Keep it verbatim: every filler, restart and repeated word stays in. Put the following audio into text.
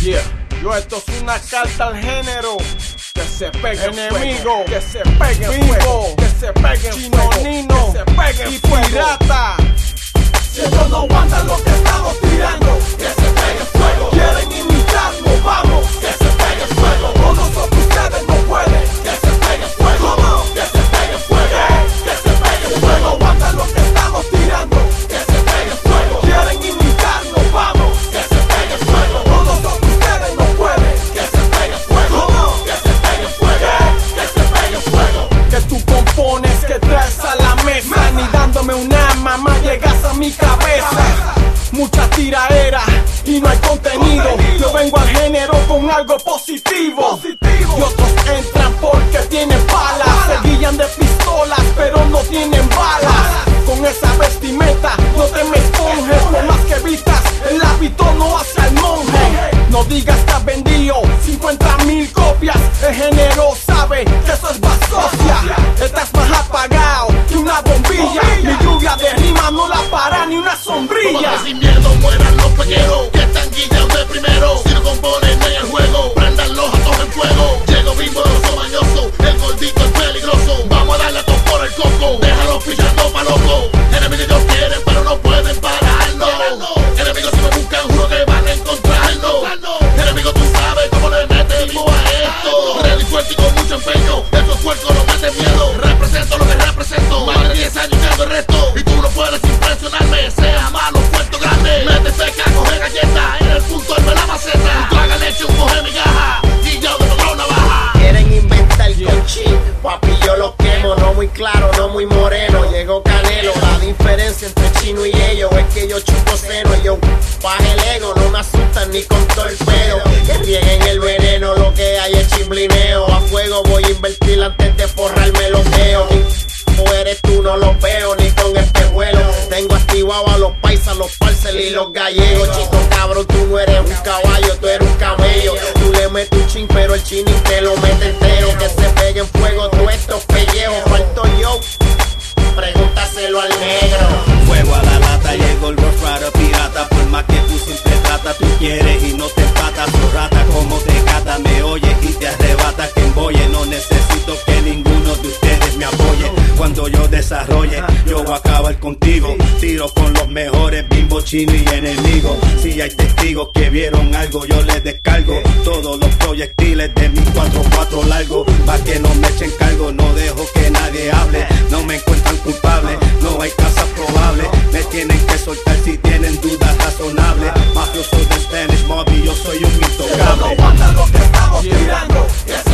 Yeah. Yo, esto es una carta al género. Que se pegue enemigo, que se pegue vivo, que se pegue Chino Nino, que se pegue y pirata. Si ellos no aguantan lo que estamos tirando, que se pegue fuego. Quieren imitarnos, vamos, que se pegue fuego. Con nosotros ustedes no pueden, que se pegue fuego. ¿Cómo? Que se pegue fuego, que se pegue fuego. No aguantan lo que estamos tirando, que se pegue fuego. Quieren imitarnos, vamos, que se pegue fuego. Con nosotros ustedes no pueden, que se pegue fuego. ¿Cómo? Que se pegue fuego, que se pegue fuego. Que tú compones, que traes a la mesa, ni dándome una mamá llegas a mi cabeza. Mucha tiraera y no hay contenido. Yo vengo al género con algo positivo. Y otros entran porque tienen balas. Se guían de pistolas pero no tienen balas. Con esa vestimenta no te me esponjes. Por más que vistas, el hábito no hace al monje. No digas que has vendido cincuenta mil copias. El género sabe que eso es basofia. Estás más apagado que una bombilla. Mi lluvia de rima no la para ni una sombrilla. Porque sin miedo mueran los pequeros que están guillados de primero. Si no componen en el juego, prendan los atos en fuego. Llego vigoroso, mañoso, el gordito es peligroso. Vamos a darle a todos por el coco, déjalos pichando pa' loco. Enemigos ellos quieren pero no pueden pararnos. Enemigos si me buscan juro que van a encontrarnos. Enemigos tú sabes cómo le metemos a esto. Ready, fuerte y con mucho empeño, estos puercos no meten miedo. Represento lo que represento, más de diez años que ando el resto. Y tú no puedes impresionarme, sea malo, fuerte o grande. Mete feca, coge galleta, en el punto él me la maceta. Tú haga leche, un coge migaja, y yo de otro navaja. Quieren inventar con chin, papi yo lo quemo. No muy claro, no muy moreno, llegó Canelo. La diferencia entre Chino y ellos es que yo chupo seno. Yo baje el ego, no me asustan ni con todo el pedo. Que rieguen el veneno, lo que hay es chiblineo. A fuego voy a invertir antes de forrarme los dedos. O eres tú, no los veo ni con espejuelo. Tengo activado a los paisas, los parcel y los gallegos. Chico cabrón, tú no eres un caballo, tú eres un camello. Tú le metes un chin, pero el chinín te lo mete entero. Que se pegue en fuego todos estos pellejos. Falto yo, pregúntaselo al negro. Fuego a la lata, llegó el Rough Rider pirata. Por más que tú siempre tratas, tú quieres y no te empatas. Tu rata como te cata, me oyes y te arrebata. Que embolle, no necesito que ninguno de ustedes me apoye. Cuando yo desarrolle, yo voy a acabar contigo. Tiro con los mejores, Bimbo, Chino y enemigo. Si hay testigos que vieron algo, yo les descargo todos los proyectiles de mi cuatro cuatro largo. Pa' que no me echen cargo, no dejo que nadie hable. No me encuentran culpable, no hay causas probables. Me tienen que soltar si tienen dudas razonables. Mafioso de Spanish Mob y yo soy un Si ellos no intocable. aguantan lo que estamos tirando, que